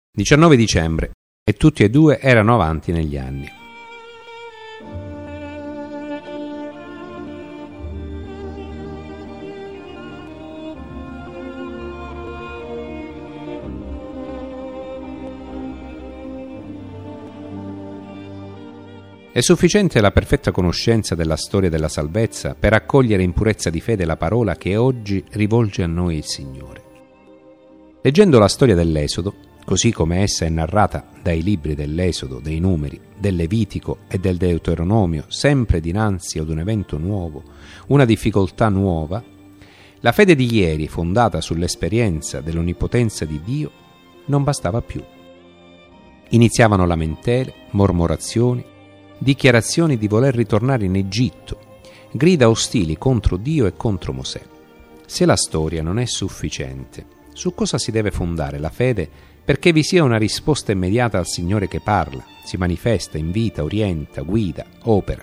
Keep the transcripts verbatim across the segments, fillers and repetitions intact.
diciannove dicembre, e tutti e due erano avanti negli anni. È sufficiente la perfetta conoscenza della storia della salvezza per accogliere in purezza di fede la parola che oggi rivolge a noi il Signore. Leggendo la storia dell'Esodo, così come essa è narrata dai libri dell'Esodo, dei Numeri, del Levitico e del Deuteronomio, sempre dinanzi ad un evento nuovo, una difficoltà nuova, la fede di ieri, fondata sull'esperienza dell'onnipotenza di Dio, non bastava più. Iniziavano lamentele, mormorazioni, dichiarazioni di voler ritornare in Egitto, grida ostili contro Dio e contro Mosè. Se la storia non è sufficiente, su cosa si deve fondare la fede perché vi sia una risposta immediata al Signore che parla, si manifesta, invita, orienta, guida, opera?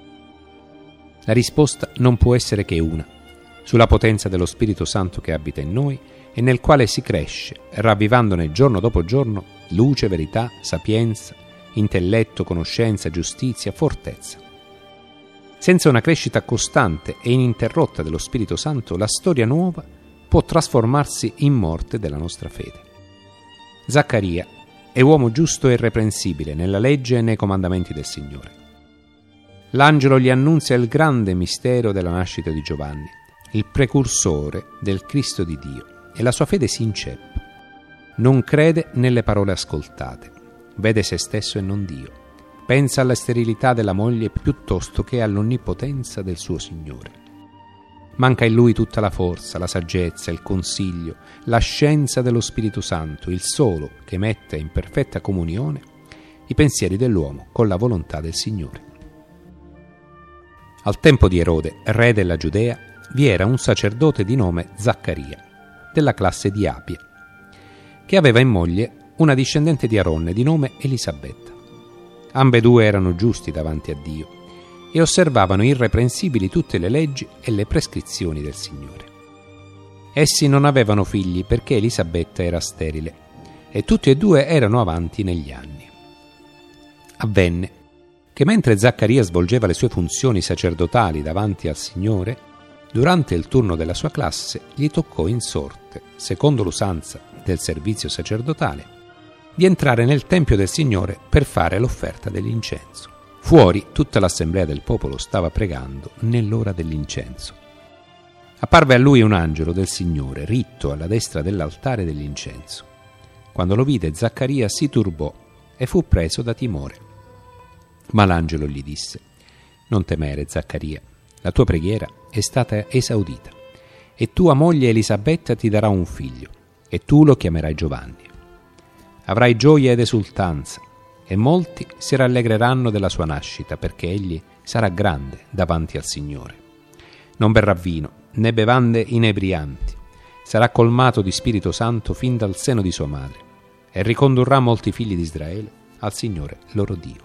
La risposta non può essere che una, sulla potenza dello Spirito Santo che abita in noi e nel quale si cresce, ravvivandone giorno dopo giorno luce, verità, sapienza, intelletto, conoscenza, giustizia, fortezza. Senza una crescita costante e ininterrotta dello Spirito Santo, la storia nuova può trasformarsi in morte della nostra fede. Zaccaria è uomo giusto e irreprensibile nella legge e nei comandamenti del Signore. L'angelo gli annunzia il grande mistero della nascita di Giovanni, il precursore del Cristo di Dio, e la sua fede si inceppa. Non crede nelle parole ascoltate. Vede se stesso e non Dio. Pensa alla sterilità della moglie piuttosto che all'onnipotenza del suo Signore. Manca in lui tutta la forza, la saggezza, il consiglio, la scienza dello Spirito Santo, il solo che mette in perfetta comunione i pensieri dell'uomo con la volontà del Signore. Al tempo di Erode, re della Giudea, vi era un sacerdote di nome Zaccaria, della classe di Abia, che aveva in moglie una discendente di Aronne di nome Elisabetta. Ambedue erano giusti davanti a Dio e osservavano irreprensibili tutte le leggi e le prescrizioni del Signore. Essi non avevano figli perché Elisabetta era sterile e tutti e due erano avanti negli anni. Avvenne che mentre Zaccaria svolgeva le sue funzioni sacerdotali davanti al Signore, durante il turno della sua classe gli toccò in sorte, secondo l'usanza del servizio sacerdotale, di entrare nel Tempio del Signore per fare l'offerta dell'incenso. Fuori tutta l'assemblea del popolo stava pregando nell'ora dell'incenso. Apparve a lui un angelo del Signore, ritto alla destra dell'altare dell'incenso. Quando lo vide, Zaccaria si turbò e fu preso da timore. Ma l'angelo gli disse: «Non temere, Zaccaria, la tua preghiera è stata esaudita, e tua moglie Elisabetta ti darà un figlio, e tu lo chiamerai Giovanni. Avrai gioia ed esultanza, e molti si rallegreranno della sua nascita, perché egli sarà grande davanti al Signore. Non berrà vino, né bevande inebrianti, sarà colmato di Spirito Santo fin dal seno di sua madre, e ricondurrà molti figli di Israele al Signore loro Dio.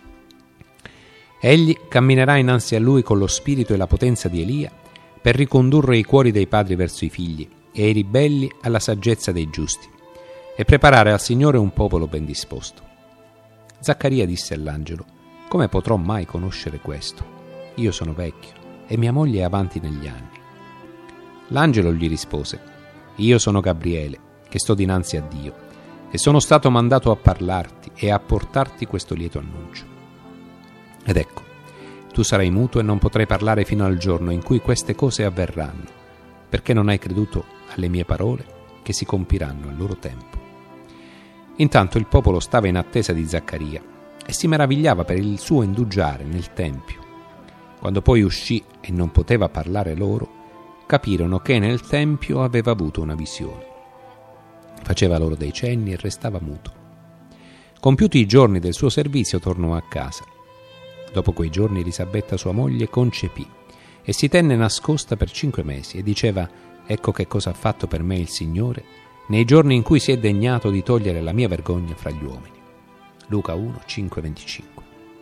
Egli camminerà innanzi a lui con lo spirito e la potenza di Elia, per ricondurre i cuori dei padri verso i figli e i ribelli alla saggezza dei giusti, e preparare al Signore un popolo ben disposto». Zaccaria disse all'angelo: «Come potrò mai conoscere questo? Io sono vecchio e mia moglie è avanti negli anni». L'angelo gli rispose: «Io sono Gabriele, che sto dinanzi a Dio, e sono stato mandato a parlarti e a portarti questo lieto annuncio. Ed ecco, tu sarai muto e non potrai parlare fino al giorno in cui queste cose avverranno, perché non hai creduto alle mie parole, che si compiranno al loro tempo». Intanto il popolo stava in attesa di Zaccaria e si meravigliava per il suo indugiare nel Tempio. Quando poi uscì e non poteva parlare loro, capirono che nel Tempio aveva avuto una visione. Faceva loro dei cenni e restava muto. Compiuti i giorni del suo servizio, tornò a casa. Dopo quei giorni Elisabetta, sua moglie, concepì e si tenne nascosta per cinque mesi e diceva: «Ecco che cosa ha fatto per me il Signore nei giorni in cui si è degnato di togliere la mia vergogna fra gli uomini». Luca uno, cinque venticinque.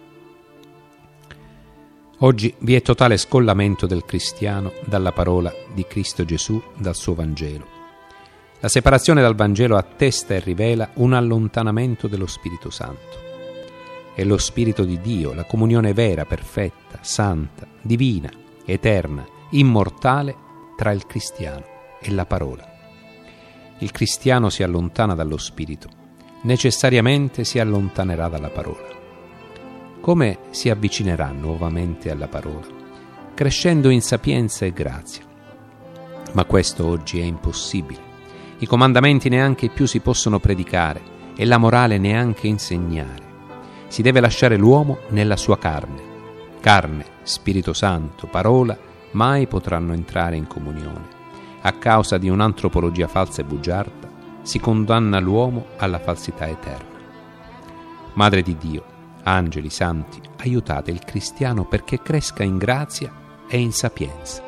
Oggi vi è totale scollamento del cristiano dalla parola di Cristo Gesù, dal suo Vangelo. La La separazione dal Vangelo attesta e rivela un allontanamento dello Spirito Santo. È lo Spirito di Dio, la comunione vera, perfetta, santa, divina, eterna, immortale tra il cristiano e la parola. Il cristiano si allontana dallo Spirito, necessariamente si allontanerà dalla parola. Come si avvicinerà nuovamente alla parola? Crescendo in sapienza e grazia. Ma questo oggi è impossibile. I comandamenti neanche più si possono predicare e la morale neanche insegnare. Si deve lasciare l'uomo nella sua carne. Carne, Spirito Santo, parola mai potranno entrare in comunione. A causa di un'antropologia falsa e bugiarda si condanna l'uomo alla falsità eterna. Madre di Dio, angeli santi, aiutate il cristiano perché cresca in grazia e in sapienza.